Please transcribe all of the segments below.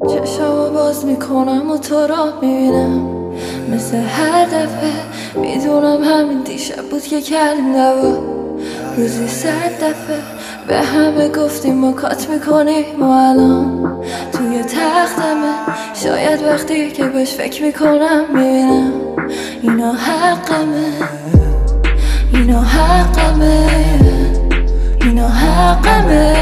چشمو باز میکنم و تو را میبینم مثل هر دفعه. میدونم همین دیشب بود که کردیم دوا. روزی 100 دفعه به همه گفتیم ما کات میکنیم و الان توی تختمه. شاید وقتی که بهش فکر میکنم میبینم اینا حقمه، اینا حقمه، اینا حقمه.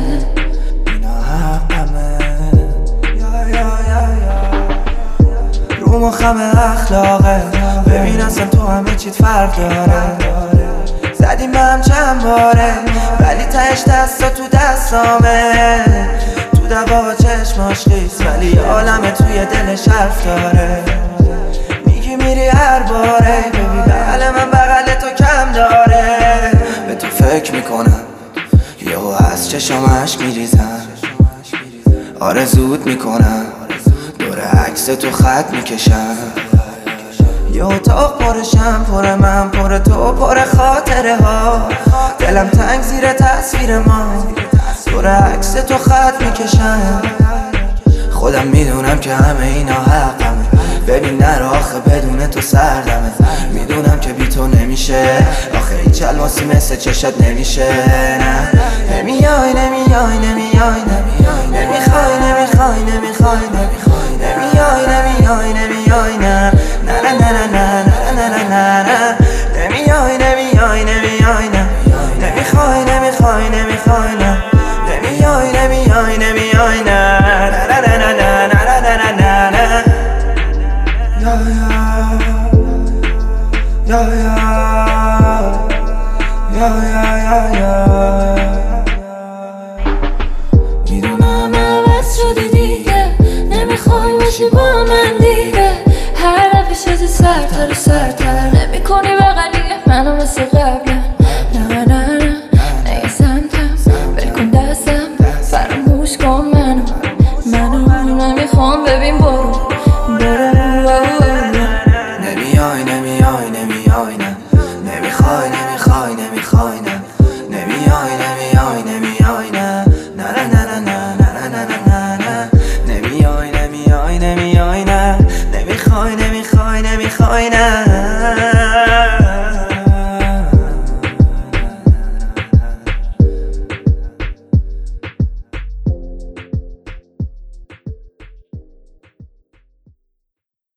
رو مخم اخلاقه ببین اصلا تو همه چیت فرق داره. زدیم به هم چند باره ولی تهش دستا تو دستامه. تو دوا چشماش خیس ولی عالمه توی دلش حرف داره. میگی میری هر باره ببین بغل من بغل تو کم داره. به تو فکر میکنم یهو از چشام اشک میریزم. آرزوت میکنم دور عکس تو خط میکشم. یه اتاق پرشم پر من پر تو پر خاطره ها. دلم تنگ زیر تصویر ما دور عکس تو خط میکشم. خودم میدونم که همه اینا حقمه. ببین نرو آخه بدون تو سردمه. میدونم که بی تو نمیشه آخه هیچ الماسی مثل چشت نمیشه. نه نمیای نمیای نمیای نمیخوای نمیخوای نمیخوای نمیای نمیای نمیای نه نه نه نه نه نه نه نه نه نمیای نمیای نمیای نه نمیخوای نمیخوای نمیخوای نه نمیای نمیای نمیای نه نه نه نه نه نه نه نه نه یا میدونم عوض شدی دیگه نمیخوای باشی با من دیگه. هر دفعه شدی سرتر و سرتر نمی کنی بغلی منو مثل قبلا. نه نه نه نه سمتم بلکن دستم فراموش کن منو نمیخوام ببین برو نمیای نمیای نمیای نه نمیخوای نمیخوای نمیخوای نه نمیای نمیای نمیای نه نه نه نه نه نه نه نه نمیای نمیای نمیای نه نمیخوای نمیخوای نمیخوای نه